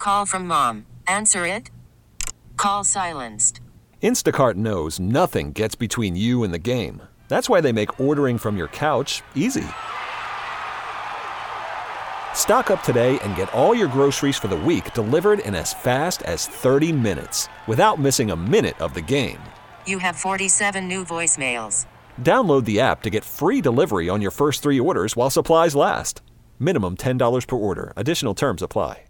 Call from mom. Answer it. Call silenced. Instacart knows nothing gets between you and the game. That's why they make ordering from your couch easy. Stock up today and get all your groceries for the week delivered in as fast as 30 minutes without missing a minute of the game. You have 47 new voicemails. Download the app to get free delivery on your first 3 orders while supplies last. Minimum $10 per order. Additional terms apply.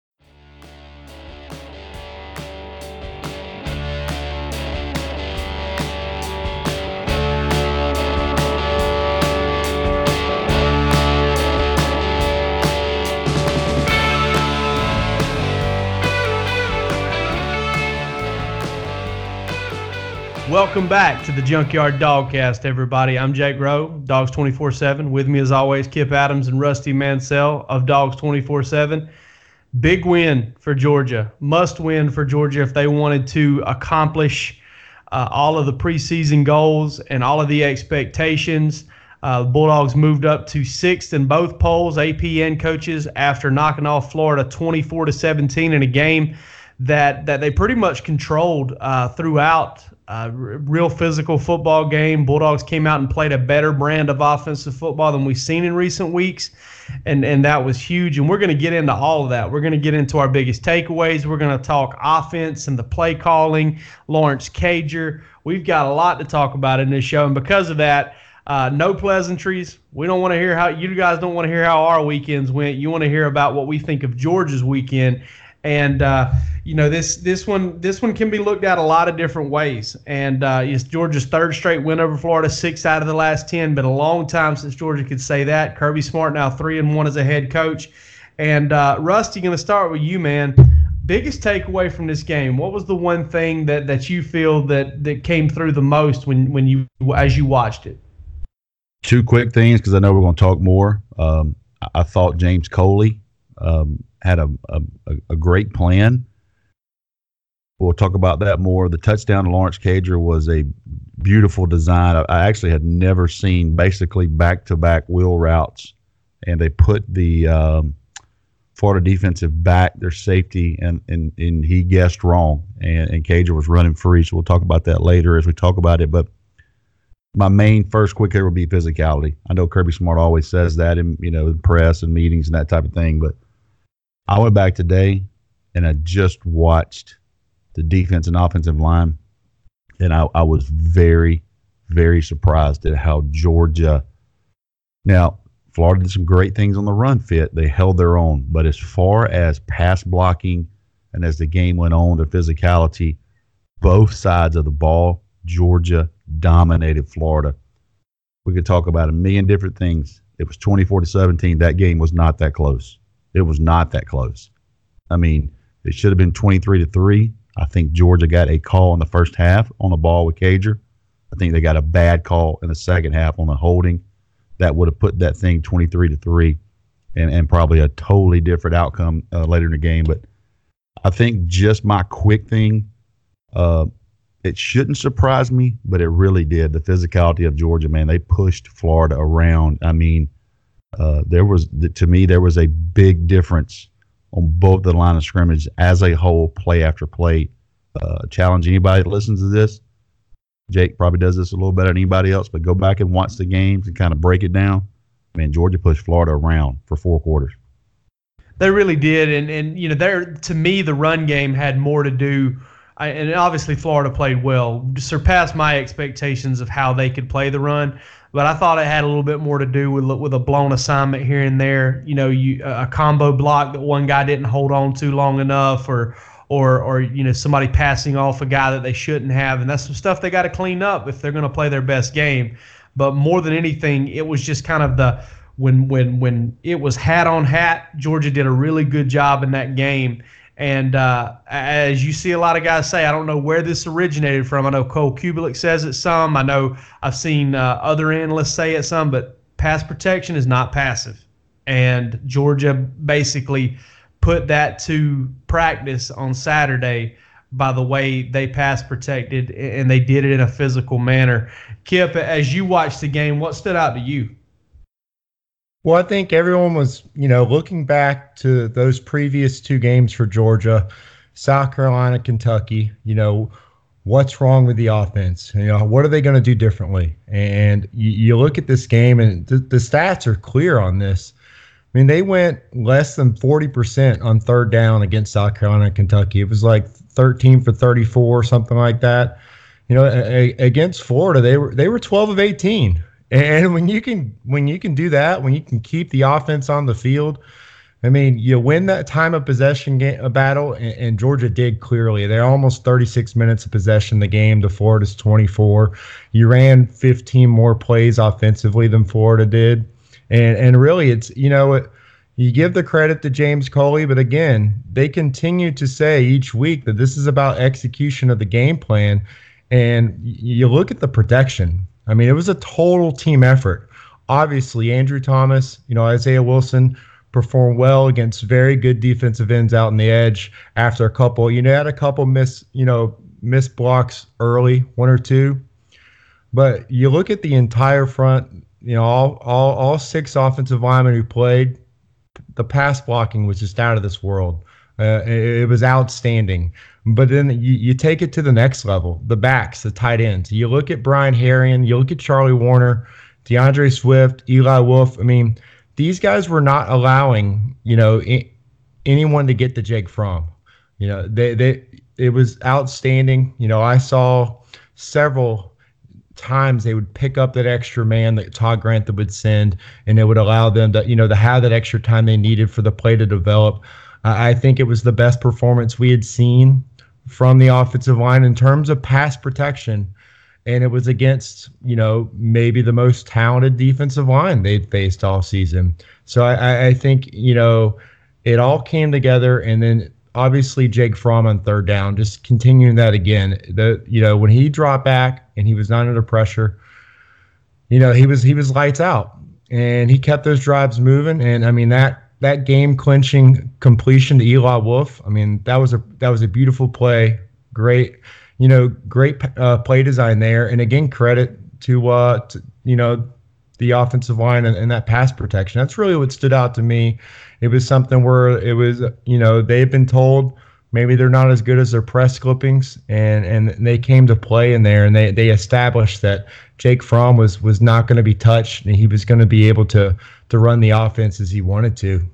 Welcome back to the Junkyard Dogcast, everybody. I'm Jake Rowe, Dogs 24/7. With me, as always, Kip Adams and Rusty Mansell of Dogs 24/7. Big win for Georgia. Must win for Georgia if they wanted to accomplish all of the preseason goals and all of the expectations. The Bulldogs moved up to 6th in both polls, APN coaches, after knocking off Florida 24-17 in a game that they pretty much controlled throughout. Real physical football game. Bulldogs came out and played a better brand of offensive football than we've seen in recent weeks, and that was huge. And we're going to get into all of that. We're going to get into our biggest takeaways. We're going to talk offense and the play calling, Lawrence Cager. We've got a lot to talk about in this show, and because of that, no pleasantries. We don't want to hear how you guys don't want to hear how our weekends went. You want to hear about what we think of Georgia's weekend. And this one can be looked at a lot of different ways. And it's Georgia's 3rd straight win over Florida, 6 out of the last 10. Been a long time since Georgia could say that. Kirby Smart now 3-1 as a head coach. And Rusty, going to start with you, man. Biggest takeaway from this game. What was the one thing that you feel that came through the most when you as you watched it? 2 quick things, because I know we're going to talk more. I thought James Coley had a great plan. We'll talk about that more. The touchdown to Lawrence Cager was a beautiful design. I actually had never seen basically back-to-back wheel routes, and they put the Florida defensive back, their safety, and he guessed wrong, and Cager was running free. So we'll talk about that later as we talk about it. But my main first quick hitter will be physicality. I know Kirby Smart always says that in press and meetings and that type of thing, but I went back today and I just watched the defense and offensive line, and I was very, very surprised at how Georgia – now, Florida did some great things on the run fit. They held their own. But as far as pass blocking and as the game went on, the physicality, both sides of the ball, Georgia dominated Florida. We could talk about a million different things. It was 24-17. That game was not that close. It was not that close. I mean, it should have been 23-3. I think Georgia got a call in the first half on the ball with Cager. I think they got a bad call in the second half on the holding. That would have put that thing 23-3 and probably a totally different outcome later in the game. But I think just my quick thing, it shouldn't surprise me, but it really did. The physicality of Georgia, man, they pushed Florida around. I mean, there was a big difference on both the line of scrimmage as a whole, play after play. Challenge anybody that listens to this. Jake probably does this a little better than anybody else, but go back and watch the games and kind of break it down. Man, Georgia pushed Florida around for 4 quarters. They really did, and to me, the run game had more to do. And obviously, Florida played well, surpassed my expectations of how they could play the run. But I thought it had a little bit more to do with a blown assignment here and there. A combo block that one guy didn't hold on to long enough, or somebody passing off a guy that they shouldn't have, and that's some stuff they got to clean up if they're going to play their best game. But more than anything, it was just kind of when it was hat on hat, Georgia did a really good job in that game. And as you see a lot of guys say, I don't know where this originated from. I know Cole Kubelik says it some. I know I've seen other analysts say it some, but pass protection is not passive. And Georgia basically put that to practice on Saturday by the way they pass protected, and they did it in a physical manner. Kip, as you watched the game, what stood out to you? Well, I think everyone was, looking back to those previous two games for Georgia, South Carolina, Kentucky, what's wrong with the offense? What are they going to do differently? And you look at this game, and the stats are clear on this. I mean, they went less than 40% on third down against South Carolina and Kentucky. It was like 13 for 34, something like that. Against Florida, they were 12 of 18. And when you can do that, when you can keep the offense on the field, I mean, you win that time of possession battle, and Georgia did clearly. They're almost 36 minutes of possession the game to Florida's 24. You ran 15 more plays offensively than Florida did. And really, it's, you give the credit to James Coley, but again, they continue to say each week that this is about execution of the game plan. And you look at the protection. I mean, it was a total team effort. Obviously, Andrew Thomas, Isaiah Wilson performed well against very good defensive ends out on the edge after a couple. Had a couple missed blocks early, one or two. But you look at the entire front, all six offensive linemen who played, the pass blocking was just out of this world. It was outstanding. But then you take it to the next level, the backs, the tight ends. You look at Brian Herrien, you look at Charlie Warner, DeAndre Swift, Eli Wolf. I mean, these guys were not allowing, anyone to get to Jake Fromm. It was outstanding. I saw several times they would pick up that extra man that Todd Grantham would send, and it would allow them to, to have that extra time they needed for the play to develop. I think it was the best performance we had seen from the offensive line in terms of pass protection. And it was against, maybe the most talented defensive line they'd faced all season. So I think, it all came together. And then obviously Jake Fromm on third down, just continuing that again. When he dropped back and he was not under pressure, he was lights out. And he kept those drives moving. And I mean, that game clinching completion to Eli Wolf, I mean, that was a beautiful play. Great play design there. And again, credit to the offensive line and that pass protection. That's really what stood out to me. It was something where it was, they've been told maybe they're not as good as their press clippings, and they came to play in there, and they established that Jake Fromm was not going to be touched, and he was going to be able to run the offense as he wanted to.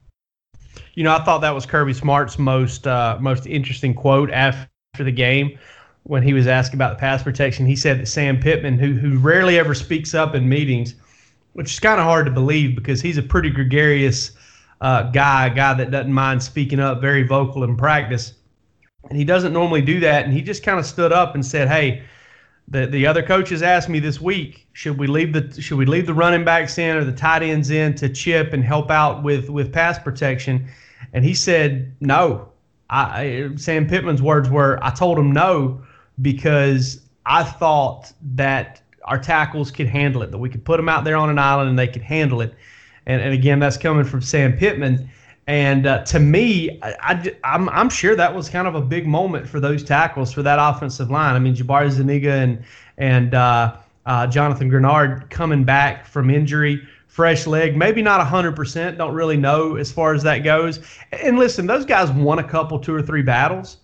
I thought that was Kirby Smart's most interesting quote after the game when he was asked about the pass protection. He said that Sam Pittman, who rarely ever speaks up in meetings, which is kind of hard to believe because he's a pretty gregarious guy, a guy that doesn't mind speaking up, very vocal in practice. And he doesn't normally do that. And he just kind of stood up and said, hey, the other coaches asked me this week, should we leave the running backs in or the tight ends in to chip and help out with pass protection? And he said, no. Sam Pittman's words were, I told him no because I thought that our tackles could handle it, that we could put them out there on an island and they could handle it. And again, that's coming from Sam Pittman. And to me, I'm sure that was kind of a big moment for those tackles, for that offensive line. I mean, Jabari Zuniga and Jonathan Grenard coming back from injury, fresh leg, maybe not 100%, don't really know as far as that goes. And listen, those guys won a couple, 2 or 3 battles,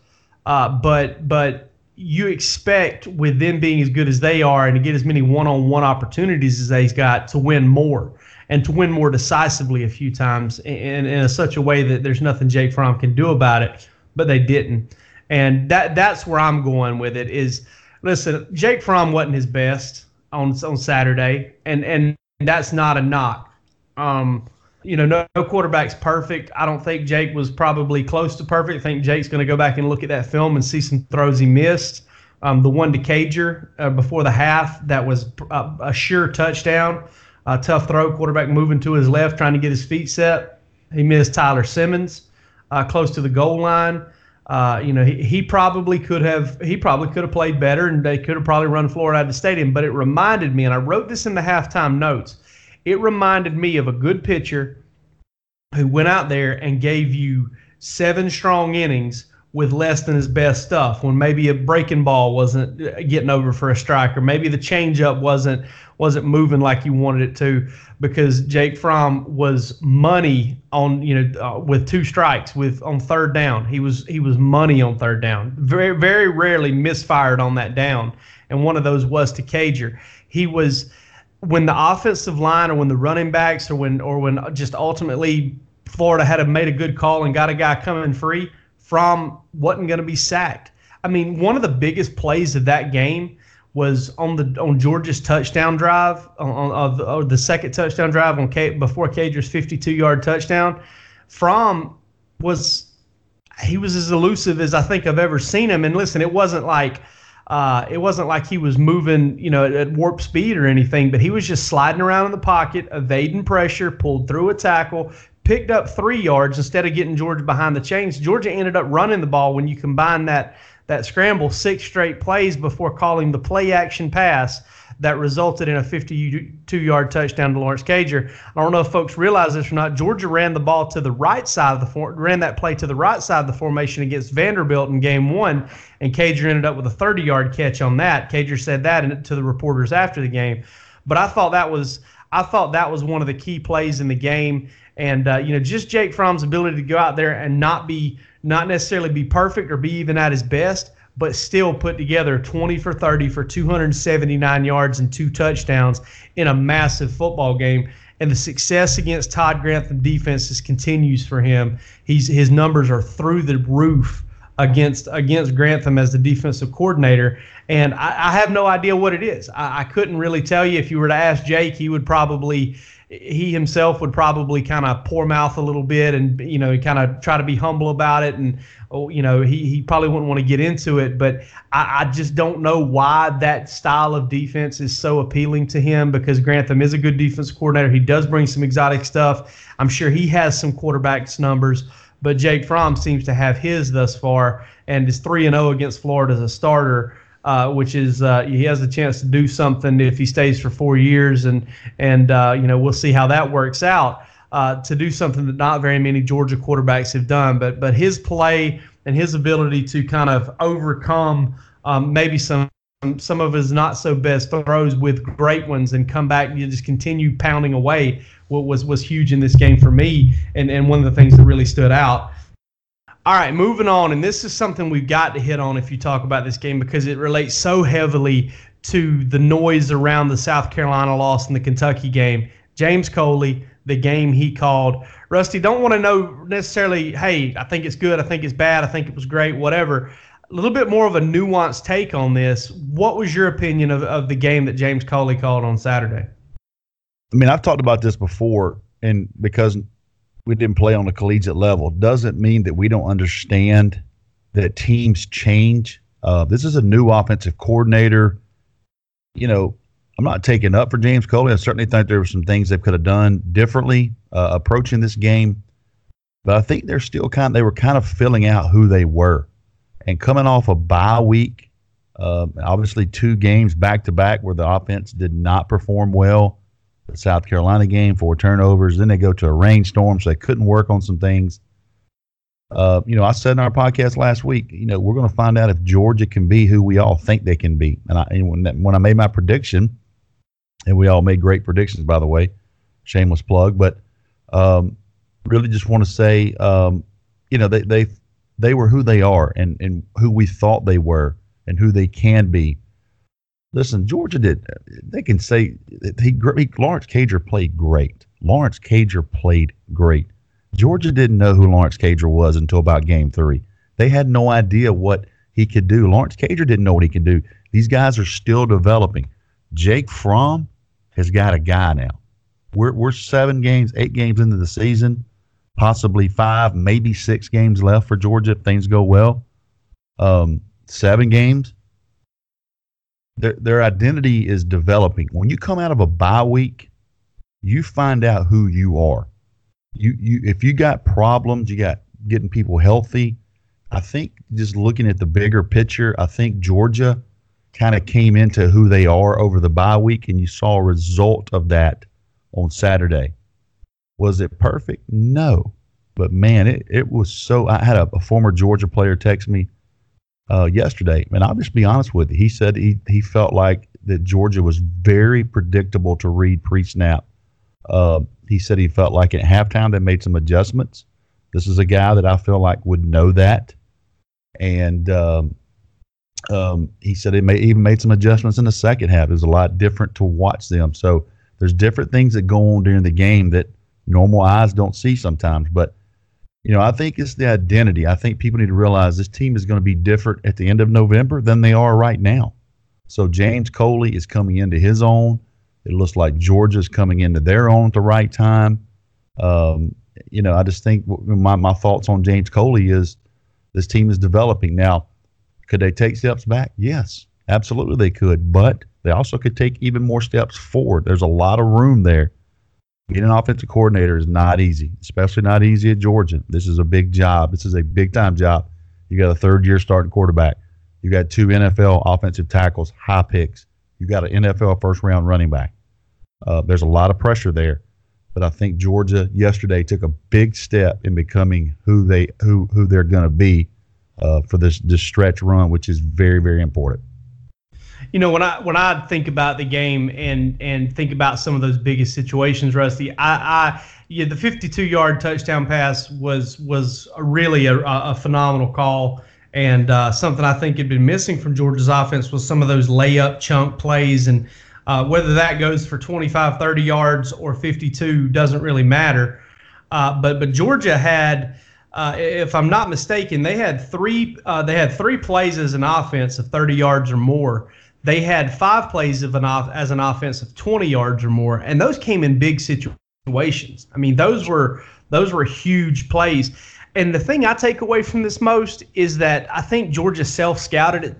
but you expect with them being as good as they are and to get as many one-on-one opportunities as they've got to win more. And to win more decisively a few times in such a way that there's nothing Jake Fromm can do about it, but they didn't. And that's where I'm going with it is, listen, Jake Fromm wasn't his best on Saturday, and that's not a knock. No quarterback's perfect. I don't think Jake was probably close to perfect. I think Jake's going to go back and look at that film and see some throws he missed. The one to Cager before the half, that was a sure touchdown. Tough throw, quarterback moving to his left, trying to get his feet set. He missed Tyler Simmons close to the goal line. He probably could have played better, and they could have probably run Florida out of the stadium. But it reminded me, and I wrote this in the halftime notes, it reminded me of a good pitcher who went out there and gave you 7 strong innings with less than his best stuff, when maybe a breaking ball wasn't getting over for a strike, or maybe the changeup wasn't moving like you wanted it to, because Jake Fromm was money on, with 2 strikes on third down. He was money on third down. Very, very rarely misfired on that down, and one of those was to Cager. He was, when the offensive line or when the running backs or when just ultimately Florida had made a good call and got a guy coming free, Fromm wasn't going to be sacked. I mean, one of the biggest plays of that game was on Georgia's touchdown drive, on the second touchdown drive before Cager's 52-yard touchdown. Fromm was as elusive as I think I've ever seen him. And listen, it wasn't like he was moving, at warp speed or anything, but he was just sliding around in the pocket, evading pressure, pulled through a tackle, picked up 3 yards instead of getting Georgia behind the chains. Georgia ended up running the ball when you combine that scramble 6 straight plays before calling the play action pass that resulted in a 52-yard touchdown to Lawrence Cager. I don't know if folks realize this or not. Georgia ran the ball to the right side of ran that play to the right side of the formation against Vanderbilt in game 1, and Cager ended up with a 30-yard catch on that. Cager said that to the reporters after the game. But I thought that was one of the key plays in the game. And just Jake Fromm's ability to go out there and not necessarily be perfect or be even at his best, but still put together 20 for 30 for 279 yards and 2 touchdowns in a massive football game. And the success against Todd Grantham defenses continues for him. His numbers are through the roof against Grantham as the defensive coordinator. And I have no idea what it is. I couldn't really tell you. If you were to ask Jake, he himself would probably kind of poor mouth a little bit and, kind of try to be humble about it. And, he probably wouldn't want to get into it, but I just don't know why that style of defense is so appealing to him, because Grantham is a good defense coordinator. He does bring some exotic stuff. I'm sure he has some quarterback's numbers, but Jake Fromm seems to have his thus far and is 3-0 against Florida as a starter. Which is he has a chance to do something if he stays for 4 years, and we'll see how that works out, to do something that not very many Georgia quarterbacks have done. But his play and his ability to kind of overcome maybe some of his not so best throws with great ones and come back and just continue pounding away was huge in this game for me, and one of the things that really stood out. All right, moving on, and this is something we've got to hit on if you talk about this game, because it relates so heavily to the noise around the South Carolina loss and the Kentucky game. James Coley, the game he called. Rusty, don't want to know necessarily, hey, I think it's good, I think it's bad, I think it was great, whatever. A little bit more of a nuanced take on this. What was your opinion of the game that James Coley called on Saturday? I mean, I've talked about this before, and because we didn't play on a collegiate level doesn't mean that we don't understand that teams change. This is a new offensive coordinator. I'm not taking up for James Coley. I certainly think there were some things they could have done differently approaching this game, but I think they were kind of filling out who they were, and coming off a bye week, obviously 2 games back to back where the offense did not perform well. The South Carolina game, 4 turnovers. Then they go to a rainstorm, so they couldn't work on some things. I said in our podcast last week, we're going to find out if Georgia can be who we all think they can be. And when I made my prediction, and we all made great predictions, by the way, shameless plug, but really just want to say, they were who they are and who we thought they were and who they can be. Listen, Georgia they can say Lawrence Cager played great. Lawrence Cager played great. Georgia didn't know who Lawrence Cager was until about game 3. They had no idea what he could do. Lawrence Cager didn't know what he could do. These guys are still developing. Jake Fromm has got a guy now. We're 8 games into the season, possibly 5, maybe 6 games left for Georgia if things go well. 7 games. Their identity is developing. When you come out of a bye week, you find out who you are. If you got problems, you got getting people healthy. I think just looking at the bigger picture, I think Georgia kind of came into who they are over the bye week, and you saw a result of that on Saturday. Was it perfect? No. But man, it was so. I had a former Georgia player text me yesterday, and I'll just be honest with you. He said he felt like that Georgia was very predictable to read pre-snap. He said he felt like at halftime they made some adjustments. This is a guy that I feel like would know that, and he said they even made some adjustments in the second half. It was a lot different to watch them. So there's different things that go on during the game that normal eyes don't see sometimes. But I think it's the identity. I think people need to realize this team is going to be different at the end of November than they are right now. So James Coley is coming into his own. It looks like Georgia's coming into their own at the right time. I just think my thoughts on James Coley is this team is developing. Now, could they take steps back? Yes, absolutely they could. But they also could take even more steps forward. There's a lot of room there. Being an offensive coordinator is not easy, especially not easy at Georgia. This is a big job. This is a big-time job. You got a third-year starting quarterback. You got 2 NFL offensive tackles, high picks. You got an NFL first-round running back. There's a lot of pressure there, but I think Georgia yesterday took a big step in becoming who they're going to be for this stretch run, which is very, very important. When I think about the game and think about some of those biggest situations, Rusty, the 52-yard touchdown pass was really a phenomenal call, and something I think had been missing from Georgia's offense was some of those layup chunk plays, and whether that goes for 25, 30 yards or 52 doesn't really matter. But Georgia had, if I'm not mistaken, they had three plays as an offense of 30 yards or more. They had 5 plays as an offense of 20 yards or more, and those came in big situations. I mean, those were huge plays. And the thing I take away from this most is that I think Georgia self-scouted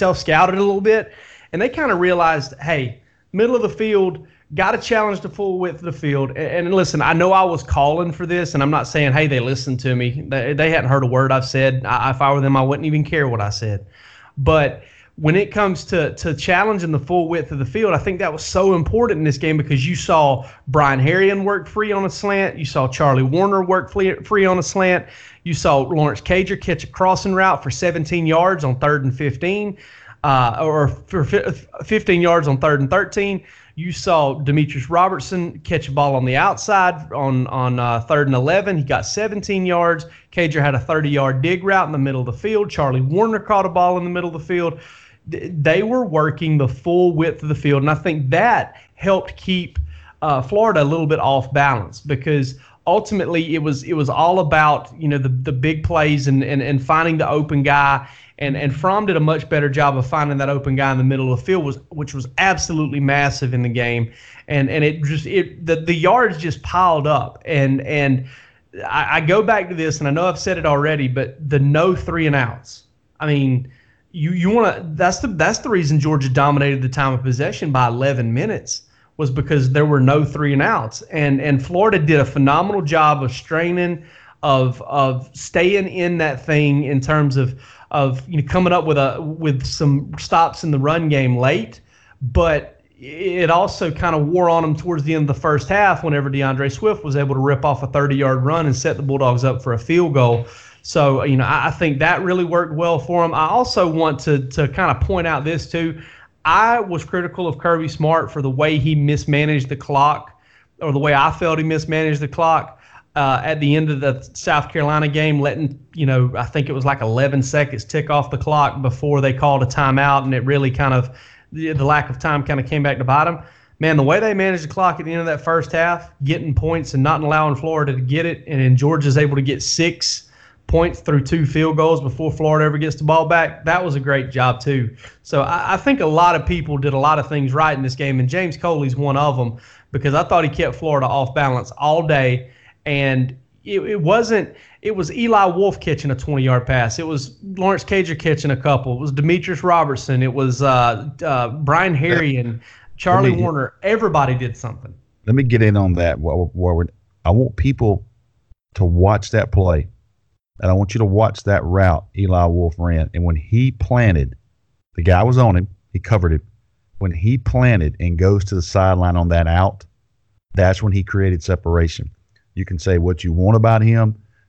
a little bit, and they kind of realized, hey, middle of the field, got to challenge the full width of the field. And listen, I know I was calling for this, and I'm not saying, hey, they listened to me. They hadn't heard a word I've said. If I were them, I wouldn't even care what I said. But when it comes to challenging the full width of the field, I think that was so important in this game because you saw Brian Harrion work free on a slant. You saw Charlie Warner work free on a slant. You saw Lawrence Cager catch a crossing route for 17 yards on 3rd and 15, or for 15 yards on 3rd and 13. You saw Demetrius Robertson catch a ball on the outside on 3rd and 11. He got 17 yards. Cager had a 30-yard dig route in the middle of the field. Charlie Warner caught a ball in the middle of the field. They were working the full width of the field, and I think that helped keep Florida a little bit off balance because ultimately it was all about the big plays and finding the open guy, and Fromm did a much better job of finding that open guy in the middle of the field, which was absolutely massive in the game, and the yards just piled up, and I go back to this, and I know I've said it already, but the no 3 and outs. I mean, you want to. That's the reason Georgia dominated the time of possession by 11 minutes was because there were no 3 and outs, and Florida did a phenomenal job of straining, of staying in that thing in terms of coming up with some stops in the run game late, but it also kind of wore on them towards the end of the first half whenever DeAndre Swift was able to rip off a 30-yard run and set the Bulldogs up for a field goal. So, I think that really worked well for them. I also want to kind of point out this, too. I was critical of Kirby Smart for the way he mismanaged the clock, or the way I felt he mismanaged the clock at the end of the South Carolina game, letting, I think it was like 11 seconds tick off the clock before they called a timeout, and it really kind of, the lack of time kind of came back to bite them. Man, the way they managed the clock at the end of that first half, getting points and not allowing Florida to get it, and then Georgia's able to get 6 points through 2 field goals before Florida ever gets the ball back, that was a great job too. So I think a lot of people did a lot of things right in this game, and James Coley's one of them because I thought he kept Florida off balance all day, and it was Eli Wolf catching a 20-yard pass. It was Lawrence Cager catching a couple. It was Demetrius Robertson. It was Brian Harrion, Charlie Warner. Everybody did something. Let me get in on that. I want people to watch that play. And I want you to watch that route Eli Wolf ran. And when he planted, the guy was on him. He covered him. When he planted and goes to the sideline on that out, that's when he created separation. You can say what you want about him.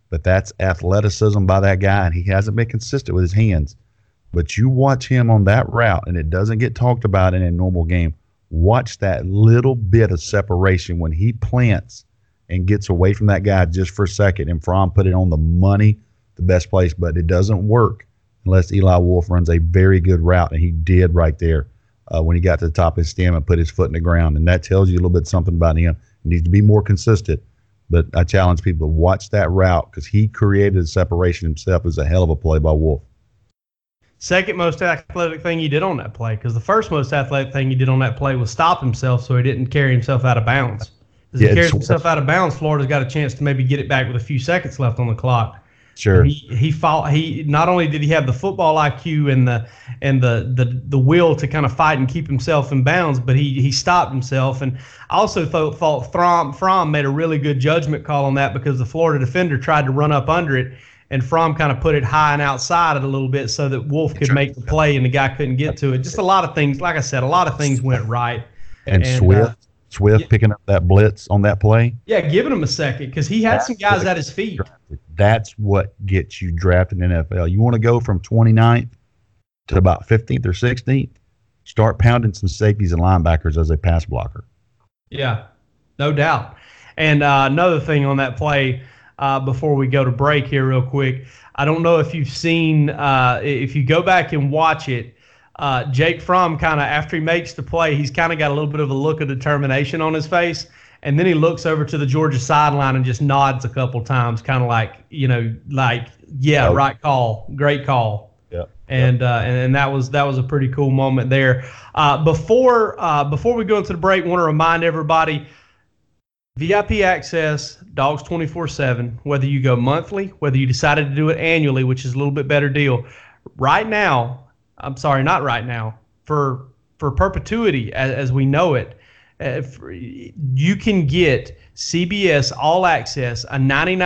but that's athleticism by that guy, and he hasn't been consistent with his hands. But you watch him on that route, and it doesn't get talked about in a normal game. Watch that little bit of separation when he plants and gets away from that guy just for a second, and Fromm put it on the money, the best place, but it doesn't work unless Eli Wolf runs a very good route, and he did right there when he got to the top of his stem and put his foot in the ground, and that tells you a little bit something about him. He needs to be more consistent, but I challenge people to watch that route because he created a separation himself. It was a hell of a play by Wolf. Second most athletic thing he did on that play, because the first most athletic thing he did on that play was stop himself so he didn't carry himself out of bounds. If he carries himself out of bounds, Florida's got a chance to maybe get it back with a few seconds left on the clock. Sure. He fought. He not only did he have the football IQ and the will to kind of fight and keep himself in bounds, but he stopped himself. And I also thought Fromm made a really good judgment call on that, because the Florida defender tried to run up under it, and Fromm kind of put it high and outside it a little bit so that Wolf could make the play and the guy couldn't get to it. Just a lot of things, like I said, a lot of things went right. And Swift picking up that blitz on that play. Yeah, giving him a second, because he had some guys at his feet. That's what gets you drafted in the NFL. You want to go from 29th to about 15th or 16th, start pounding some safeties and linebackers as a pass blocker. Yeah, no doubt. And another thing on that play, before we go to break here real quick, I don't know if you've seen, if you go back and watch it, Jake Fromm kind of, after he makes the play, he's kind of got a little bit of a look of determination on his face. And then he looks over to the Georgia sideline and just nods a couple times, kind of like, yeah, right call, great call. Yeah. And that was a pretty cool moment there. Before we go into the break, I want to remind everybody, VIP access, Dogs 24/7, whether you go monthly, whether you decided to do it annually, which is a little bit better deal. Right now, I'm sorry, not right now, for perpetuity as we know it, you can get CBS All Access, a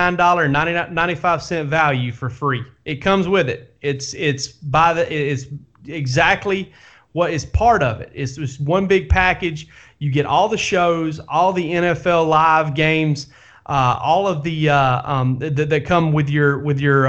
$99.95 value for free. It comes with it. It's exactly what is part of it. It's just one big package. You get all the shows, all the NFL live games, all of the that come with your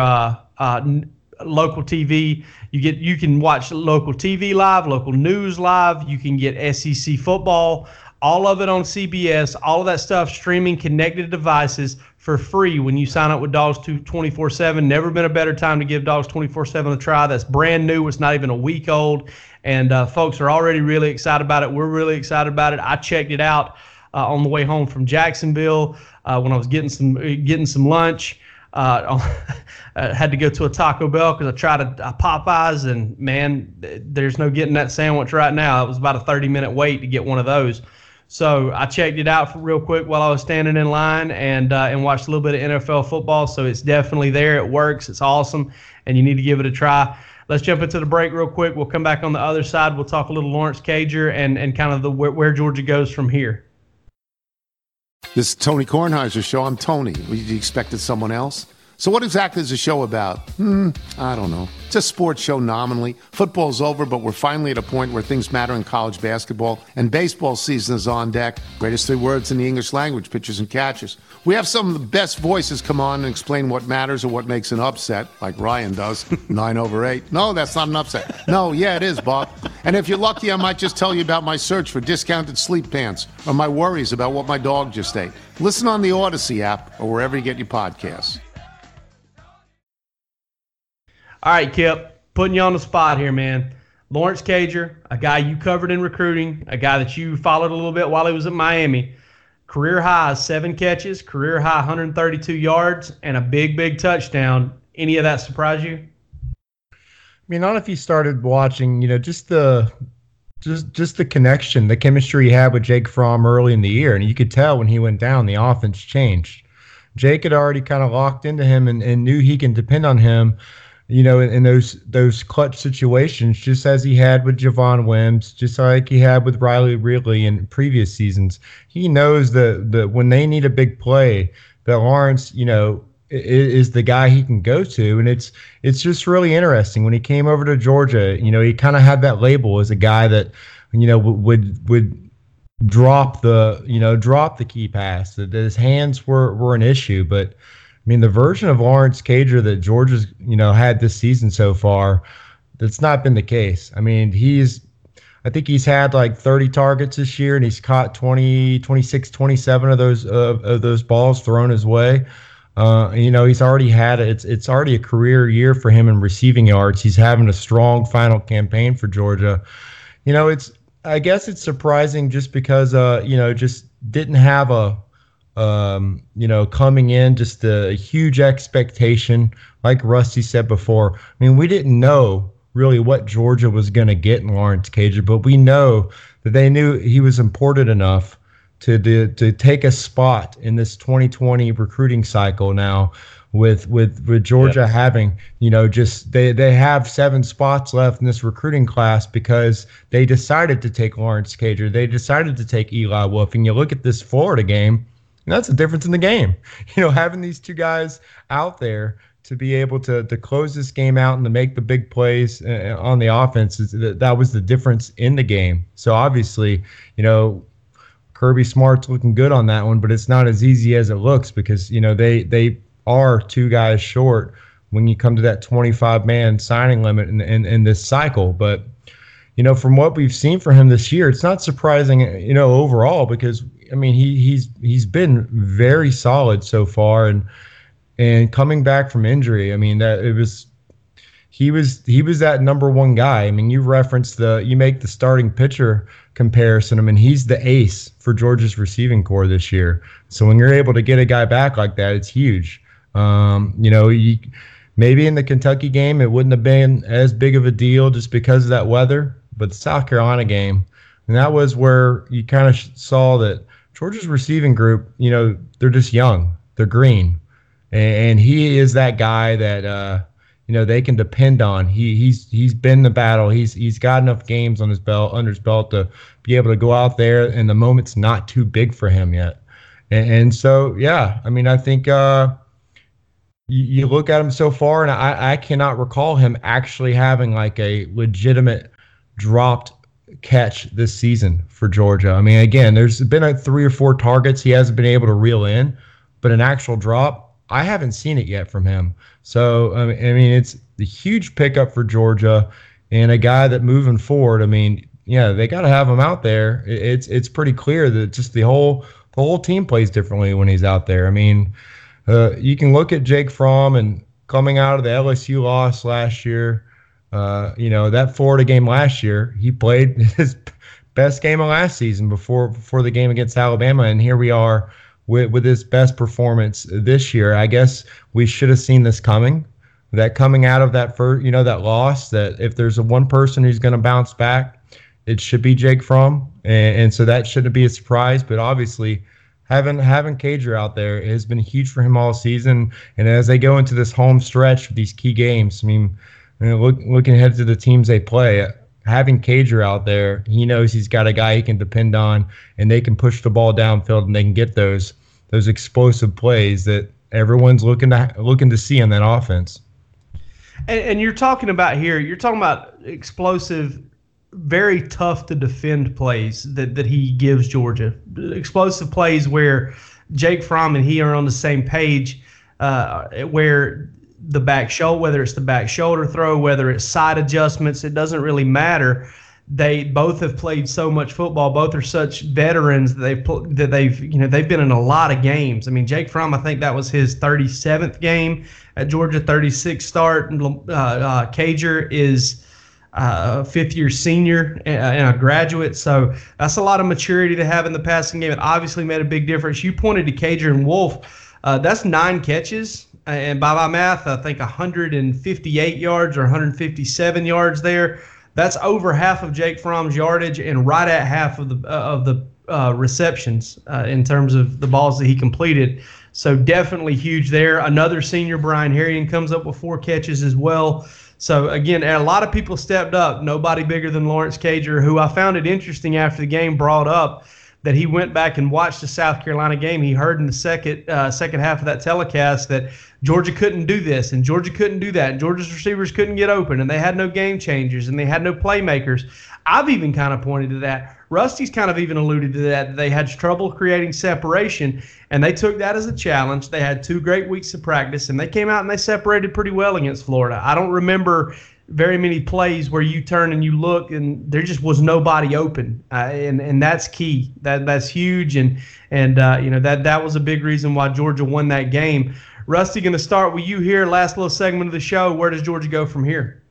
local TV. You can watch local TV live, local news live. You can get SEC football, all of it on CBS, all of that stuff streaming connected devices for free when you sign up with Dogs 24/7. Never been a better time to give Dogs 24/7 a try. That's brand new. It's not even a week old. And folks are already really excited about it. We're really excited about it. I checked it out on the way home from Jacksonville when I was getting some lunch. I had to go to a Taco Bell because I tried a Popeyes, and man, there's no getting that sandwich right now. It was about a 30-minute wait to get one of those. So I checked it out real quick while I was standing in line and watched a little bit of NFL football. So it's definitely there. It works. It's awesome, and you need to give it a try. Let's jump into the break real quick. We'll come back on the other side. We'll talk a little Lawrence Cager and kind of where Georgia goes from here. This is Tony Kornheiser's show. I'm Tony. You expected someone else? So what exactly is the show about? I don't know. It's a sports show nominally. Football's over, but we're finally at a point where things matter in college basketball, and baseball season is on deck. Greatest 3 words in the English language, pitchers and catchers. We have some of the best voices come on and explain what matters or what makes an upset, like Ryan does, 9/8. No, that's not an upset. No, yeah, it is, Bob. And if you're lucky, I might just tell you about my search for discounted sleep pants or my worries about what my dog just ate. Listen on the Odyssey app or wherever you get your podcasts. All right, Kip, putting you on the spot here, man. Lawrence Cager, a guy you covered in recruiting, a guy that you followed a little bit while he was at Miami. Career high 7 catches, career high 132 yards, and a big touchdown. Any of that surprise you? I mean, not if you started watching, just the connection, the chemistry he had with Jake Fromm early in the year, and you could tell when he went down, the offense changed. Jake had already kind of locked into him and knew he can depend on him. In those clutch situations, just as he had with Javon Wims, just like he had with Riley Ridley in previous seasons. He knows that when they need a big play, that Lawrence, is the guy he can go to. And it's just really interesting. When he came over to Georgia, he kind of had that label as a guy that, would drop the key pass, that his hands were an issue. But mean, the version of Lawrence Cager that Georgia's, had this season so far, that's not been the case. I mean, I think he's had like 30 targets this year, and he's caught 20, 26, 27 of those balls thrown his way. He's already had it. It's already a career year for him in receiving yards. He's having a strong final campaign for Georgia. I guess it's surprising just because, just didn't have coming in, just a huge expectation. Like Rusty said before, I mean, we didn't know really what Georgia was going to get in Lawrence Cager, but we know that they knew he was important enough to take a spot in this 2020 recruiting cycle now with Georgia having, they have 7 spots left in this recruiting class because they decided to take Lawrence Cager. They decided to take Eli Wolf. And you look at this Florida game, and that's the difference in the game. Having these two guys out there to be able to close this game out and to make the big plays on the offense, that was the difference in the game. So obviously, Kirby Smart's looking good on that one, but it's not as easy as it looks because, they are 2 guys short when you come to that 25-man signing limit in this cycle. But, from what we've seen for him this year, it's not surprising, overall, because, I mean, he's been very solid so far. And coming back from injury, I mean, he was that number 1 guy. I mean, you make the starting pitcher comparison. I mean, he's the ace for Georgia's receiving core this year. So when you're able to get a guy back like that, it's huge. Maybe in the Kentucky game, it wouldn't have been as big of a deal just because of that weather. But the South Carolina game, and that was where you kind of saw that Georgia's receiving group, they're just young, they're green, and he is that guy that they can depend on. He's been the battle. He's got enough games under his belt to be able to go out there, and the moment's not too big for him yet. And so, yeah, I mean, I think you look at him so far, and I cannot recall him actually having like a legitimate dropped catch this season for Georgia. I mean, again, there's been 3 or 4 targets he hasn't been able to reel in, but an actual drop, I haven't seen it yet from him. So, I mean, it's a huge pickup for Georgia and a guy that moving forward, I mean, yeah, they got to have him out there. It's pretty clear that just the whole team plays differently when he's out there. I mean, you can look at Jake Fromm and coming out of the LSU loss last year, that Florida game last year, he played his best game of last season before the game against Alabama, and here we are with his best performance this year. I guess we should have seen this coming. That coming out of that first, that loss, that if there's one person who's going to bounce back, it should be Jake Fromm, and so that shouldn't be a surprise. But obviously, having Cager out there has been huge for him all season, and as they go into this home stretch with these key games, I mean, looking ahead to the teams they play, having Cager out there, he knows he's got a guy he can depend on, and they can push the ball downfield, and they can get those explosive plays that everyone's looking to see on that offense. And you're talking about explosive, very tough to defend plays that he gives Georgia. Explosive plays where Jake Fromm and he are on the same page, where the back shoulder, whether it's the back shoulder throw, whether it's side adjustments, it doesn't really matter. They both have played so much football. Both are such veterans that they've been in a lot of games. I mean, Jake Fromm, I think that was his 37th game at Georgia, 36th start. Cager is a 5th-year senior and a graduate, so that's a lot of maturity to have in the passing game. It obviously made a big difference. You pointed to Cager and Wolf. That's 9 catches. And by my math, I think 158 yards or 157 yards there. That's over half of Jake Fromm's yardage and right at half of the receptions in terms of the balls that he completed. So definitely huge there. Another senior, Brian Harrion, comes up with 4 catches as well. So, again, a lot of people stepped up. Nobody bigger than Lawrence Cager, who I found it interesting after the game brought up that he went back and watched the South Carolina game. He heard in the second half of that telecast that Georgia couldn't do this and Georgia couldn't do that, and Georgia's receivers couldn't get open, and they had no game changers, and they had no playmakers. I've even kind of pointed to that. Rusty's kind of even alluded to that. They had trouble creating separation, and they took that as a challenge. They had 2 great weeks of practice, and they came out and they separated pretty well against Florida. I don't remember very many plays where you turn and you look and there just was nobody open, and that's key. That's huge, and that was a big reason why Georgia won that game. Rusty, going to start with you here. Last little segment of the show. Where does Georgia go from here?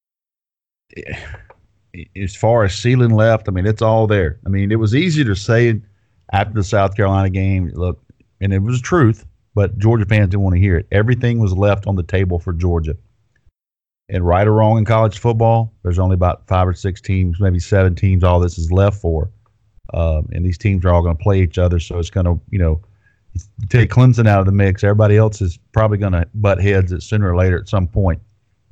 As far as ceiling left, I mean, it's all there. I mean, it was easy to say after the South Carolina game, look, and it was the truth, but Georgia fans didn't want to hear it. Everything was left on the table for Georgia. And right or wrong in college football, there's only about 5 or 6 teams, maybe 7 teams, all this is left for. And these teams are all going to play each other. So it's going to, you take Clemson out of the mix. Everybody else is probably going to butt heads at sooner or later at some point.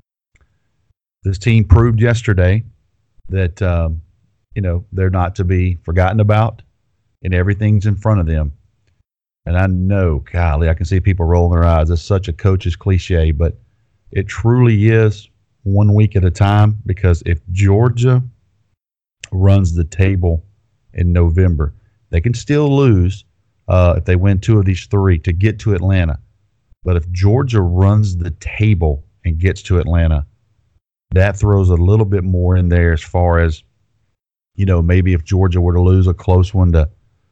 This team proved yesterday that, they're not to be forgotten about, and everything's in front of them. And I know, golly, I can see people rolling their eyes. It's such a coach's cliche, but it truly is one week at a time, because if Georgia runs the table in November, they can still lose if they win 2 of these 3 to get to Atlanta. But if Georgia runs the table and gets to Atlanta, that throws a little bit more in there as far as, maybe if Georgia were to lose a close one to,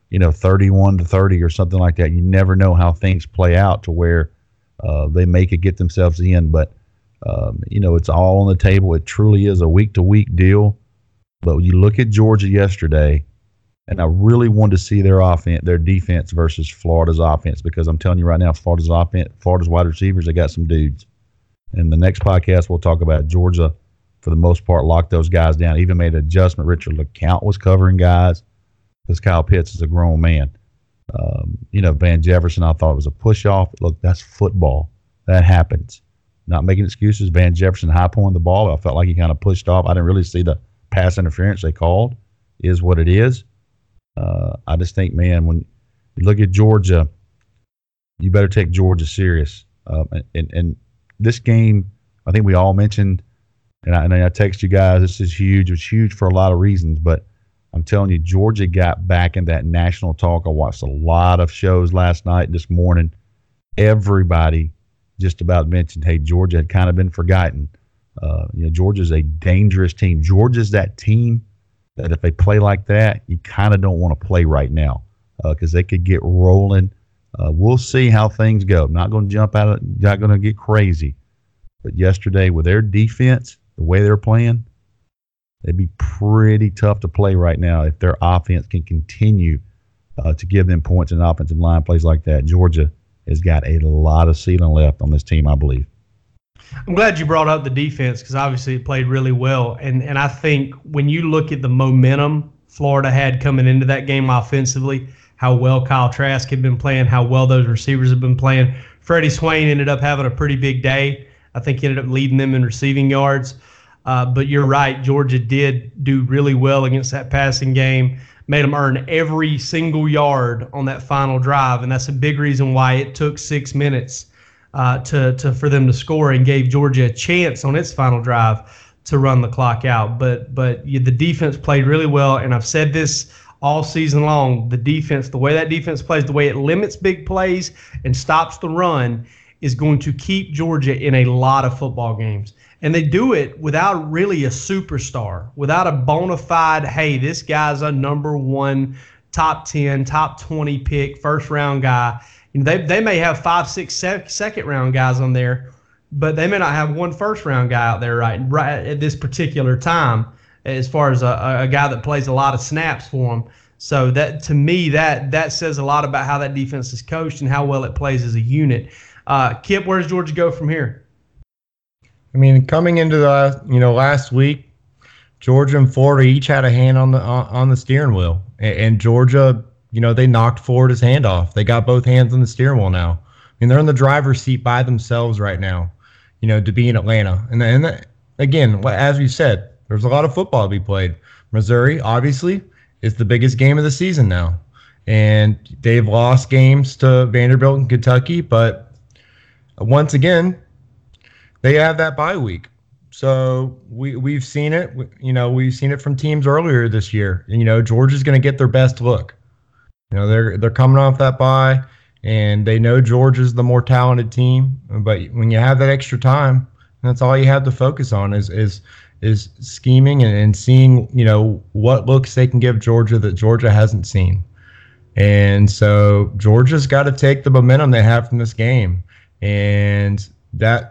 31-30 or something like that. You never know how things play out to where they may could get themselves in, but it's all on the table. It truly is a week-to-week deal. But when you look at Georgia yesterday, and I really wanted to see their defense versus Florida's offense, because I'm telling you right now, Florida's wide receivers, they got some dudes. In the next podcast, we'll talk about Georgia, for the most part, locked those guys down. Even made an adjustment. Richard LeCounte was covering guys because Kyle Pitts is a grown man. Van Jefferson, I thought it was a push-off. Look, that's football. That happens. Not making excuses. Van Jefferson high-pulling the ball. I felt like he kind of pushed off. I didn't really see the pass interference they called. Is what it is. I just think, man, when you look at Georgia, you better take Georgia serious. And this game, I think we all mentioned, and I text you guys, this is huge. It was huge for a lot of reasons, but I'm telling you, Georgia got back in that national talk. I watched a lot of shows last night, this morning. Everybody just about mentioned, hey, Georgia had kind of been forgotten. Georgia's a dangerous team. Georgia's that team that if they play like that, you kind of don't want to play right now because they could get rolling. We'll see how things go. I'm not going to jump out, not going to get crazy. But yesterday, with their defense, the way they're playing, they'd be pretty tough to play right now if their offense can continue to give them points in offensive line plays like that. Georgia has got a lot of ceiling left on this team, I believe. I'm glad you brought up the defense because obviously it played really well. And I think when you look at the momentum Florida had coming into that game offensively, how well Kyle Trask had been playing, how well those receivers have been playing. Freddie Swain ended up having a pretty big day. I think he ended up leading them in receiving yards. But you're right, Georgia did do really well against that passing game, made them earn every single yard on that final drive, and that's a big reason why it took 6 minutes for them to score and gave Georgia a chance on its final drive to run the clock out. But the defense played really well, and I've said this all season long, the defense, the way that defense plays, the way it limits big plays and stops the run is going to keep Georgia in a lot of football games. And they do it without really a superstar, without a bona fide, hey, this guy's a number 1, top 10, top 20 pick, first round guy. They may have 5, 6 second round guys on there, but they may not have one first round guy out there right at this particular time as far as a guy that plays a lot of snaps for them. So that, to me, that says a lot about how that defense is coached and how well it plays as a unit. Kip, where does Georgia go from here? I mean, coming into the last week, Georgia and Florida each had a hand on the steering wheel, and Georgia, they knocked Florida's hand off. They got both hands on the steering wheel now. I mean, they're in the driver's seat by themselves right now, to be in Atlanta. And again, as we said, there's a lot of football to be played. Missouri, obviously, it's the biggest game of the season now. And they've lost games to Vanderbilt and Kentucky, but once again, they have that bye week. So we've seen it. We've seen it from teams earlier this year. Georgia's going to get their best look. They're coming off that bye, and they know Georgia's the more talented team. But when you have that extra time, that's all you have to focus on is scheming and seeing what looks they can give Georgia that Georgia hasn't seen. And so Georgia's got to take the momentum they have from this game, and that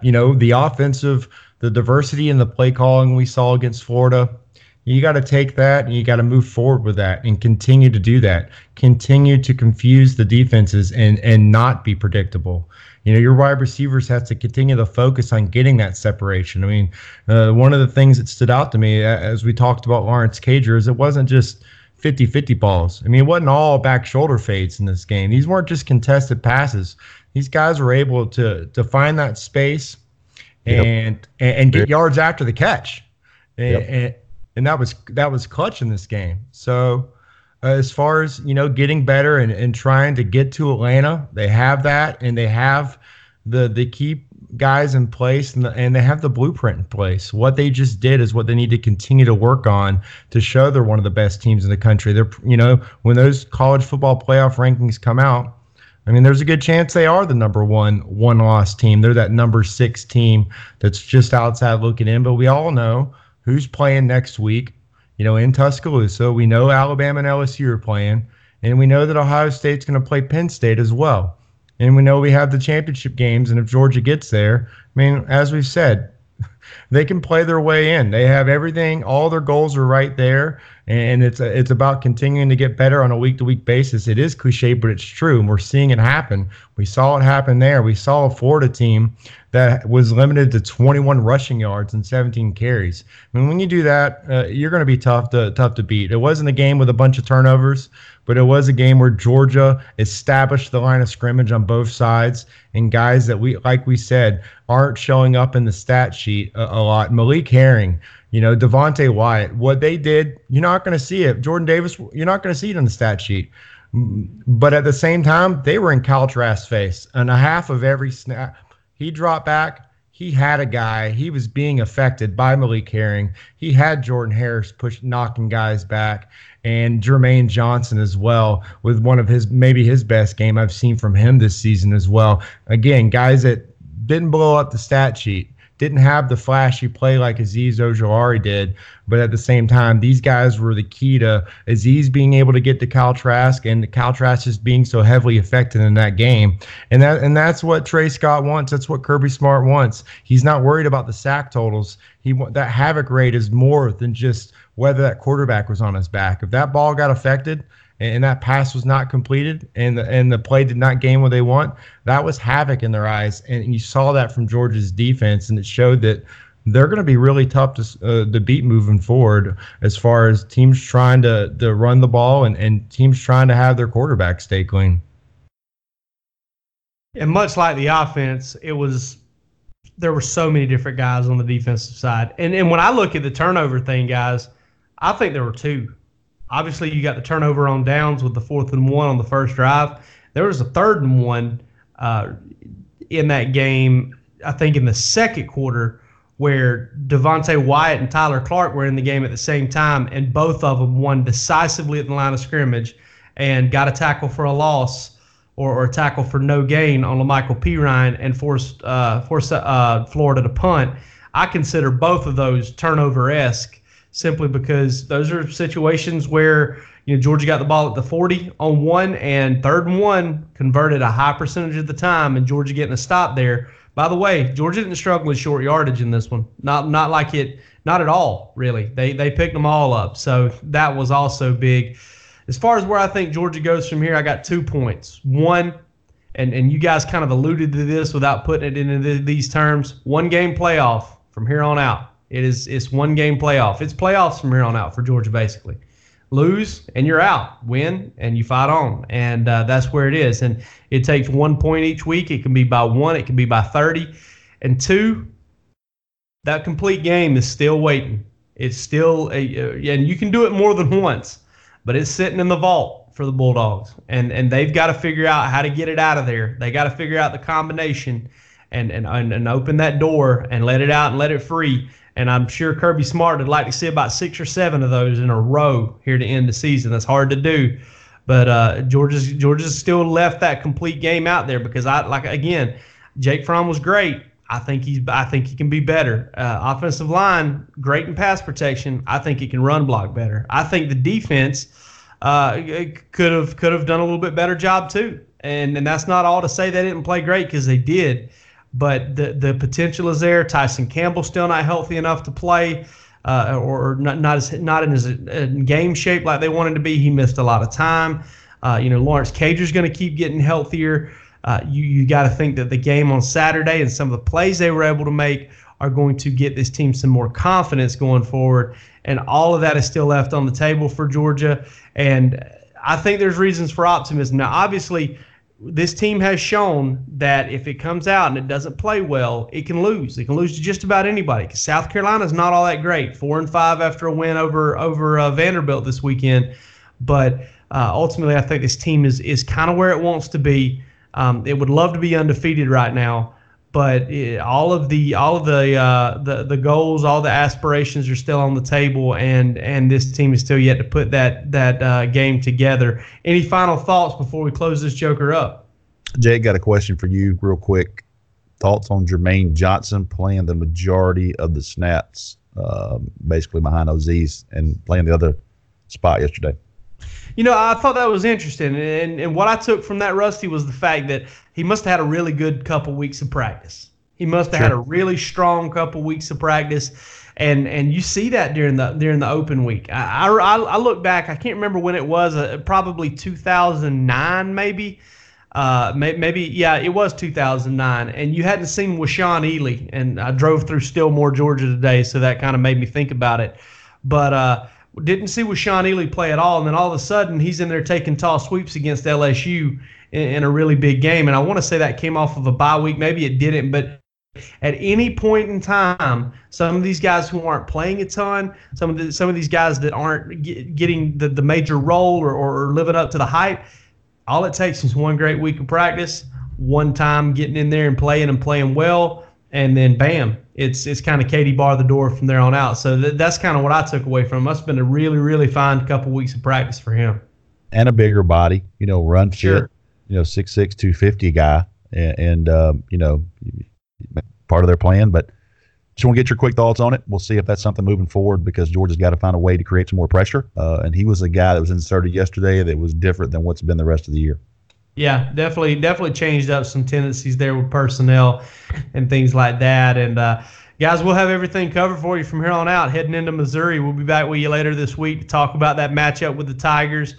the diversity in the play calling we saw against Florida, you got to take that and you got to move forward with that and continue to do that. Continue to confuse the defenses and not be predictable. Your wide receivers have to continue to focus on getting that separation. I mean, one of the things that stood out to me as we talked about Lawrence Cager is it wasn't just 50-50 balls. I mean, it wasn't all back shoulder fades in this game. These weren't just contested passes. These guys were able to find that space and get yards after the catch. And that was clutch in this game. So as far as, getting better and trying to get to Atlanta, they have that, and they have the key guys in place, and they have the blueprint in place. What they just did is what they need to continue to work on to show they're one of the best teams in the country. They're, when those college football playoff rankings come out, I mean, there's a good chance they are the number one-loss team. They're that number 6 team that's just outside looking in. But we all know who's playing next week, in Tuscaloosa. We know Alabama and LSU are playing, and we know that Ohio State's going to play Penn State as well. And we know we have the championship games, and if Georgia gets there, I mean, as we've said, they can play their way in. They have everything. All their goals are right there, and it's about continuing to get better on a week-to-week basis. It is cliche, but it's true, and we're seeing it happen. We saw it happen there. We saw a Florida team that was limited to 21 rushing yards and 17 carries. I mean, when you do that, you're going to be tough to beat. It wasn't a game with a bunch of turnovers, but it was a game where Georgia established the line of scrimmage on both sides, and guys that like we said, aren't showing up in the stat sheet a lot. Malik Herring, Devontae Wyatt, what they did, you're not going to see it. Jordan Davis, you're not going to see it on the stat sheet. But at the same time, they were in Kyle Trask's face, and a half of every snap. He dropped back. He had a guy. He was being affected by Malik Herring. He had Jordan Harris knocking guys back, and Jermaine Johnson as well, with one of maybe his best game I've seen from him this season as well. Again, guys that didn't blow up the stat sheet, didn't have the flashy play like Azeez Ojulari did, but at the same time, these guys were the key to Azeez being able to get to Kyle Trask, and Kyle Trask just being so heavily affected in that game. And that's what Trey Scott wants. That's what Kirby Smart wants. He's not worried about the sack totals. That havoc rate is more than just whether that quarterback was on his back. If that ball got affected and that pass was not completed and the play did not gain what they want, that was havoc in their eyes. And you saw that from Georgia's defense, and it showed that they're going to be really tough to beat moving forward as far as teams trying to run the ball and teams trying to have their quarterback stay clean. And much like the offense, there were so many different guys on the defensive side. And when I look at the turnover thing, guys, I think there were 2. Obviously, you got the turnover on downs with the 4th and 1 on the first drive. There was a 3rd and 1 in that game, I think in the second quarter, where Devontae Wyatt and Tyler Clark were in the game at the same time, and both of them won decisively at the line of scrimmage and got a tackle for a loss or a tackle for no gain on LaMichael Pirine and forced Florida to punt. I consider both of those turnover-esque, simply because those are situations where Georgia got the ball at the 40 on 1, and 3rd and 1 converted a high percentage of the time, and Georgia getting a stop there. By the way, Georgia didn't struggle with short yardage in this one. Not at all, really. They picked them all up. So that was also big. As far as where I think Georgia goes from here, I got 2 points. One, and you guys kind of alluded to this without putting it into these terms, 1-game playoff from here on out. It's 1-game playoff. It's playoffs from here on out for Georgia, basically. Lose, and you're out. Win, and you fight on. And that's where it is. And it takes 1 point each week. It can be by 1. It can be by 30. And 2, that complete game is still waiting. It's still, and you can do it more than once. but it's sitting in the vault for the Bulldogs, and they've got to figure out how to get it out of there. They got to figure out the combination and open that door and let it out and let it free. And I'm sure Kirby Smart would like to see about 6 or 7 of those in a row here to end the season. That's hard to do. But Georgia's still left that complete game out there because Jake Fromm was great. I think he can be better. Offensive line, great in pass protection. I think he can run block better. I think the defense could have done a little bit better job too. And that's not all to say they didn't play great, because they did. But the potential is there. Tyson Campbell's still not healthy enough to play, or not in his game shape like they wanted to be. He missed a lot of time. Lawrence Cager's going to keep getting healthier. You got to think that the game on Saturday and some of the plays they were able to make are going to get this team some more confidence going forward. And all of that is still left on the table for Georgia. And I think there's reasons for optimism. Now, obviously, this team has shown that if it comes out and it doesn't play well, it can lose. It can lose to just about anybody, because South Carolina's not all that great. 4-5 after a win over Vanderbilt this weekend. But ultimately, I think this team is kind of where it wants to be. It would love to be undefeated right now, but all of the goals, all the aspirations are still on the table, and this team is still yet to put that game together. Any final thoughts before we close this joker up? Jay, got a question for you real quick. Thoughts on Jermaine Johnson playing the majority of the snaps, basically behind Ozies, and playing the other spot yesterday? I thought that was interesting, and what I took from that, Rusty, was the fact that he must have had a really good couple weeks of practice. He must have had a really strong couple weeks of practice, and you see that during the open week. I look back, I can't remember when it was, probably 2009 maybe. It was 2009, and you hadn't seen Washaun Ely, and I drove through Stillmore, Georgia today, so that kind of made me think about it. But didn't see Washaun Ely play at all, and then all of a sudden he's in there taking tall sweeps against LSU in a really big game. And I want to say that came off of a bye week. Maybe it didn't, but at any point in time, some of these guys who aren't playing a ton, some of these guys that aren't getting the major role or living up to the hype, all it takes is one great week of practice, one time getting in there and playing well, and then bam, it's kind of Katie bar the door from there on out. So that's kind of what I took away from him. Must have been a really, really fine couple weeks of practice for him. And a bigger body, run fit, sure. 6'6", 250 guy, and part of their plan. But just want to get your quick thoughts on it. We'll see if that's something moving forward, because Georgia's got to find a way to create some more pressure. And he was a guy that was inserted yesterday that was different than what's been the rest of the year. Yeah, definitely changed up some tendencies there with personnel and things like that. And guys, we'll have everything covered for you from here on out. Heading into Missouri, we'll be back with you later this week to talk about that matchup with the Tigers.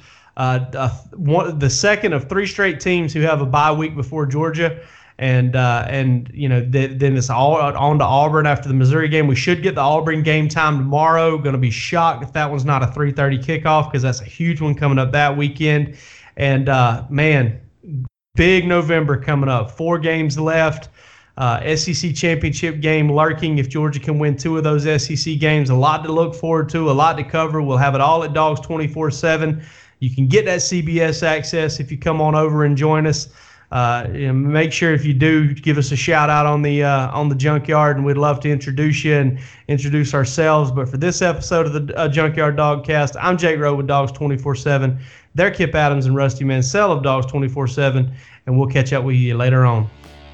The second of 3 straight teams who have a bye week before Georgia, and then it's all on to Auburn after the Missouri game. We should get the Auburn game time tomorrow. Going to be shocked if that one's not a 3:30 kickoff, because that's a huge one coming up that weekend. And man, big November coming up. 4 games left. SEC championship game lurking if Georgia can win 2 of those SEC games. A lot to look forward to, a lot to cover. We'll have it all at Dogs 24/7. You can get that CBS access if you come on over and join us. Make sure, if you do, give us a shout out on the Junkyard, and we'd love to introduce you and introduce ourselves. But for this episode of the Junkyard Dogcast, I'm Jake Rowe with Dogs 24/7. They're Kip Adams and Rusty Mansell of Dogs 24/7, and we'll catch up with you later on.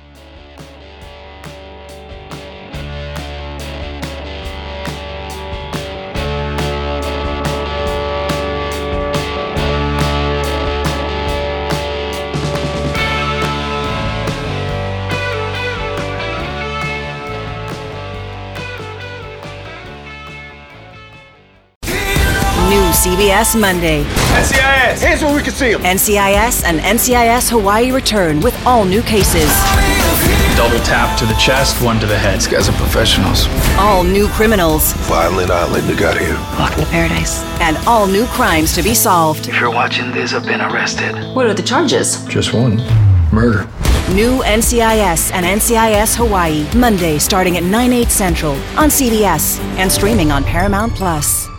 CBS Monday. NCIS! Hands where we can see them! NCIS and NCIS Hawaii return with all new cases. Double tap to the chest, 1 to the head. These guys are professionals. All new criminals. Violent island they got here. Welcome to paradise. And all new crimes to be solved. If you're watching this, I've been arrested. What are the charges? Just one. Murder. New NCIS and NCIS Hawaii. Monday starting at 9/8 Central on CBS and streaming on Paramount+.